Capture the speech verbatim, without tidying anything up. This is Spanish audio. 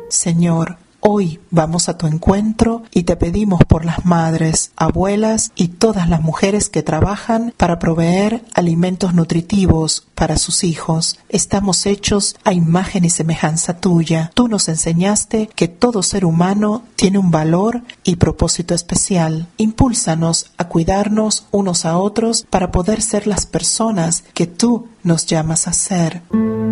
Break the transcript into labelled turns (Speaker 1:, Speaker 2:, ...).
Speaker 1: Señor, hoy vamos a tu encuentro y te pedimos por las madres, abuelas y todas las mujeres que trabajan para proveer alimentos nutritivos para sus hijos. Estamos hechos a imagen y semejanza tuya. Tú nos enseñaste que todo ser humano tiene un valor y propósito especial. Impúlsanos a cuidarnos unos a otros para poder ser las personas que tú nos llamas a ser.